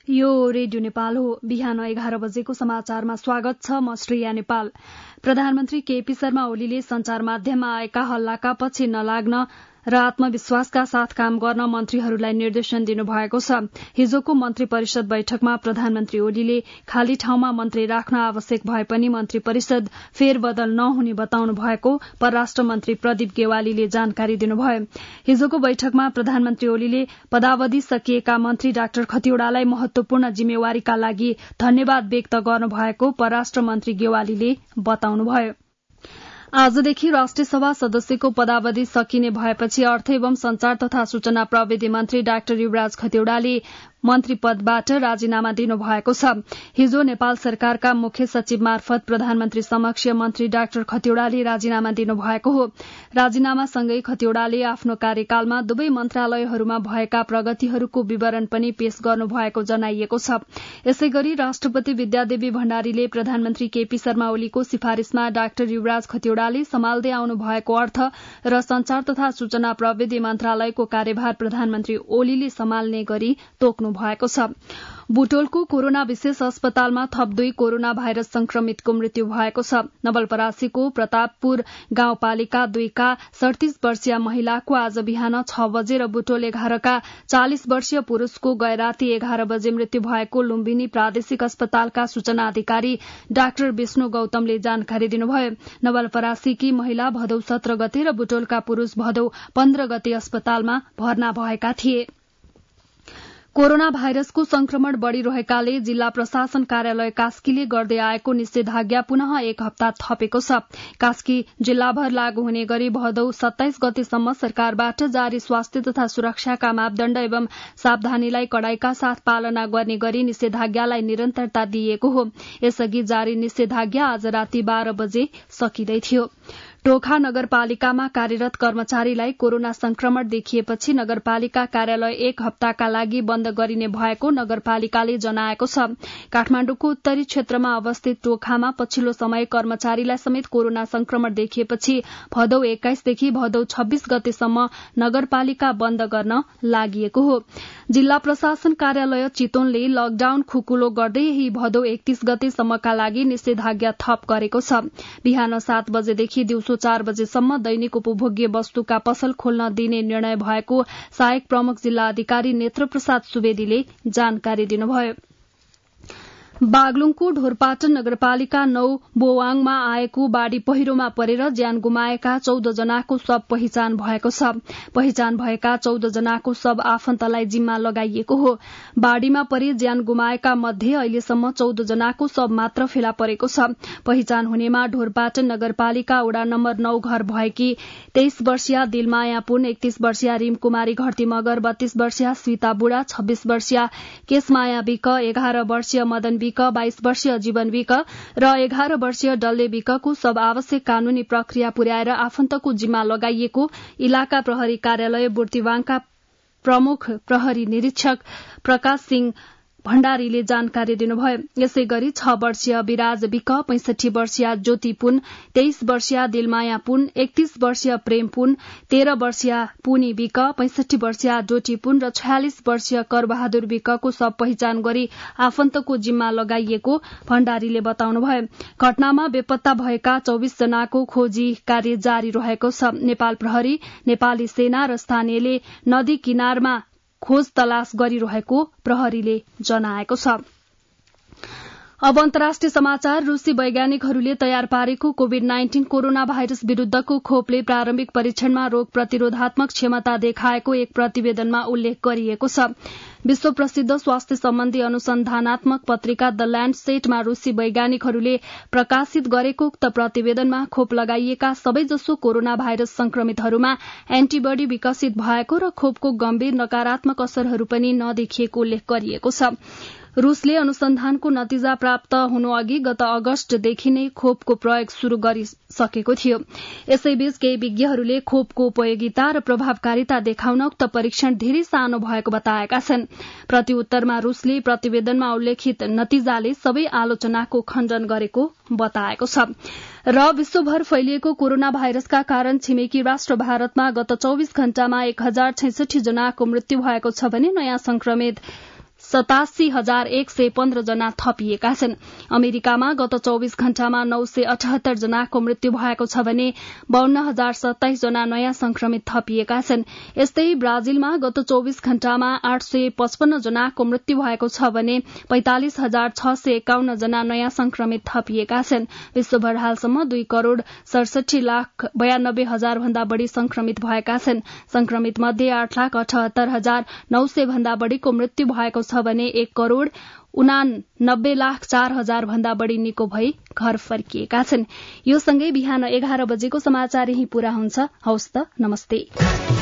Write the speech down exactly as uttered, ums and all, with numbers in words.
यो रेडियो नेपाल हो। बिहान एघार बजेको समाचारमा स्वागत छ। म श्रेया नेपाल। प्रधानमन्त्री केपी शर्मा ओलीले संचार माध्यममा आएका हल्लाका पछि नलाग्न र आत्मविश्वासका साथ काम गर्न मन्त्रीहरूलाई निर्देशन दिनुभएको छ। हिजोको मन्त्री परिषद बैठकमा प्रधानमन्त्री ओलीले खाली ठाउँमा मन्त्री राख्न आवश्यक भए पनि मन्त्री परिषद फेरबदल नहुने बताउनु भएको परराष्ट्र मन्त्री प्रदीप गेवालीले जानकारी दिनुभयो। हिजोको बैठकमा प्रधानमन्त्री ओलीले पदावधि सकिएका मन्त्री डाक्टर खतिवड़ालाई महत्वपूर्ण जिम्मेवारीका लागि धन्यवाद व्यक्त गर्नुभएको परराष्ट्र मन्त्री गेवालीले बताउनुभयो। आजदेखि राष्ट्रिय सभा सदस्यको पदावधि सकिने भएपछि अर्थ एवं संचार तथा सूचना प्रविधि मन्त्री डाक्टर युवराज खतिवड़ाले मन्त्री पदबाट राजीनामा दिनुभएको छ। हिजो नेपाल सरकारका मुख्य सचिव मार्फत प्रधानमन्त्री समक्ष मन्त्री डाक्टर खतिवड़ाले राजीनामा दिनुभएको हो। राजीनामासँगै खतिवड़ाले आफ्नो कार्यकालमा दुवै मन्त्रालयहरूमा भएका प्रगतिहरूको विवरण पनि पेश गर्नुभएको जनाइएको छ। यसै गरी राष्ट्रपति विद्यादेवी भण्डारीले प्रधानमन्त्री केपी शर्मा ओलीको सिफारिशमा डाक्टर युवराज खतिवड़ाले सम्हाल्दै आउनु भएको अर्थ र संचार तथा सूचना प्रविधि मन्त्रालयको कार्यभार प्रधानमन्त्री ओलीले सम्हाल्ने गरी तोक्नु भएको छ। बुटोलको कोरोना विशेष अस्पतालमा थप दुई कोरोना भाइरस संक्रमितको मृत्यु भएको छ। नवलपरासीको प्रतापपुर गाउँपालिका दुईका सड़तीस वर्षीय महिलाको आज बिहान छ बजे र बुटोल एघारका चालिस वर्षीय पुरूषको गए राति एघार बजे मृत्यु भएको लुम्बिनी प्रादेशिक अस्पतालका सूचना अधिकारी डाक्टर विष्णु गौतमले जानकारी दिनुभयो। नवलपरासीकी महिला भदौ सत्र गते र बुटोलका पुरूष भदौ पन्ध्र गते अस्पतालमा भर्ना भएका थिए। कोरोना भाइरसको संक्रमण बढ़िरहेकाले जिल्ला प्रशासन कार्यालय कास्कीले गर्दै आएको निषेधाज्ञा पुनः एक हप्ता थपेको छ। कास्की जिल्लाभर लागू हुने गरी भदौ सत्ताइस गतेसम्म सरकारबाट जारी स्वास्थ्य तथा सुरक्षाका मापदण्ड एवं सावधानीलाई कड़ाईका साथ पालना गर्ने गरी निषेधाज्ञालाई निरन्तरता दिइएको हो। यसअघि जारी निषेधाज्ञा आज राति बाह्र बजे सकिँदै थियो। टोखा नगरपालिकामा कार्यरत कर्मचारीलाई कोरोना संक्रमण देखिएपछि नगरपालिका कार्यालय एक हप्ताका लागि बन्द गरिने भएको नगरपालिकाले जनाएको छ। काठमाण्डुको उत्तरी क्षेत्रमा अवस्थित टोखामा पछिल्लो समय कर्मचारीलाई समेत कोरोना संक्रमण देखिएपछि भदौ एक्काइसदेखि भदौ छब्बीस गतेसम्म नगरपालिका बन्द गर्न लागि हो। जिल्ला प्रशासन कार्यालय चितवनले लकडाउन खुकुलो गर्दै यही भदौ एकतीस गतेसम्मका लागि निषेधाज्ञा थप गरेको छ। बिहान सात बजेदेखि दिउँसो चार बजेसम्म दैनिक उपभोग्य वस्तुका पसल खोल्न दिने निर्णय भएको सहायक प्रमुख जिल्ला अधिकारी नेत्र प्रसाद सुवेदीले जानकारी दिनुभयो। बागलुङको ढोरपाटन नगरपालिका नौ बोवाङमा आएको बाढ़ी पहिरोमा परेर ज्यान गुमाएका चौध जनाको शव पहिचान भएको छ। पहिचान भएका चौध जनाको शव आफन्तलाई जिम्मा लगाइएको हो। बाढ़ीमा परि ज्यान गुमाएका मध्ये अहिलेसम्म चौध जनाको शव मात्र फेला परेको छ। पहिचान हुनेमा ढोरपाटन नगरपालिका वडा नम्बर नौ घर भएकी तेइस वर्षीय दिलमाया पुन, एकतीस वर्षीय रिम कुमारी घरती मगर, बत्तीस वर्षीय स्वीता बुढा, छब्बीस वर्षीय केशमाया विक, एघार वर्षीय मदन विक, बाइस वर्षीय जीवन विक र एघार वर्षीय डल्ले विकको सब आवश्यक कानूनी प्रक्रिया पुर्याएर आफन्तको जिम्मा लगाइएको इलाका प्रहरी कार्यालय बुर्तिवाङका प्रमुख प्रहरी निरीक्षक प्रकाश सिंह भण्डारीले जानकारी दिनुभयो। यसै गरी छ वर्षीय विराज विक, पैंसठी वर्षीय ज्योति पुन, तेइस वर्षीय दिलमाया पुन, एकतीस वर्षीय प्रेम पुन, तेह्र वर्षीय पुनी विक, पैंसठी वर्षीय डोटी पुन र छयालिस वर्षीय करबहादुर विकको सब पहिचान गरी आफन्तको जिम्मा लगाइएको भण्डारीले बताउनुभयो। घटनामा बेपत्ता भएका चौविस जनाको खोजी कार्य जारी रहेको छ। नेपाल प्रहरी, नेपाली सेना र स्थानीयले नदी किनारमा खोज तलास गरिरहेको प्रहरीले जनाएको छ। अब अन्तर्राष्ट्रिय समाचार। रूसी वैज्ञानिकहरूले तयार पारेको कोविड नाइन्टीन कोरोना भाइरस विरूद्धको खोपले प्रारम्भिक परीक्षणमा रोग प्रतिरोधात्मक क्षमता देखाएको एक प्रतिवेदनमा उल्लेख गरिएको छ। विश्व प्रसिद्ध स्वास्थ्य सम्बन्धी अनुसन्धानात्मक पत्रिका द ल्यान्डसेटमा रूसी वैज्ञानिकहरूले प्रकाशित गरेको उक्त प्रतिवेदनमा खोप लगाइएका सबैजसो कोरोना भाइरस संक्रमितहरूमा एन्टीबडी विकसित भएको र खोपको गम्भीर नकारात्मक असरहरू पनि नदेखिएको उल्लेख गरिएको छ। रूसले अनुसन्धानको नतिजा प्राप्त हुनु अघि गत अगस्तदेखि नै खोपको प्रयोग शुरू गरिसकेको थियो। यसैबीच केही विज्ञहरूले खोपको उपयोगिता र प्रभावकारिता देखाउन उक्त परीक्षण धेरै सानो भएको बताएका छन्। प्रतिउत्तरमा रूसले प्रतिवेदनमा उल्लेखित नतिजाले सबै आलोचनाको खण्डन गरेको बताएको छ। र विश्वभर फैलिएको कोरोना भाइरसका कारण छिमेकी राष्ट्र भारतमा गत चौविस घण्टामा एक हजार छैसठी जनाको मृत्यु भएको छ भने नयाँ संक्रमित सतासी हजार एक सय पन्ध्र जना थपिएका छन्। अमेरिकामा गत चौविस घण्टामा नौ सय अठहत्तर जनाको मृत्यु भएको छ भने बाहन्न हजार सत्ताइस जना नयाँ संक्रमित थपिएका छन्। यस्तै ब्राजिलमा गत चौविस घण्टामा आठ सय पचपन्न जनाको मृत्यु भएको छ भने पैंतालिस हजार छ सय एकाउन्न जना नयाँ संक्रमित थपिएका छन्। विश्वभर हालसम्म दुई करोड़ सडसठी लाख बयानब्बे हजार भन्दा बढ़ी संक्रमित भएका छन्। संक्रमित मध्ये आठ लाख अठहत्तर हजार नौ सय भन्दा बढ़ीको मृत्यु भएको छ भने एक करोड़ उनानब्बे लाख चार हजार भन्दा बढ़ी निको भई घर फर्किएका छन्। यो सँगै बिहान एघार बजेको समाचार यही पूरा हुन्छ। हवस् त, नमस्ते।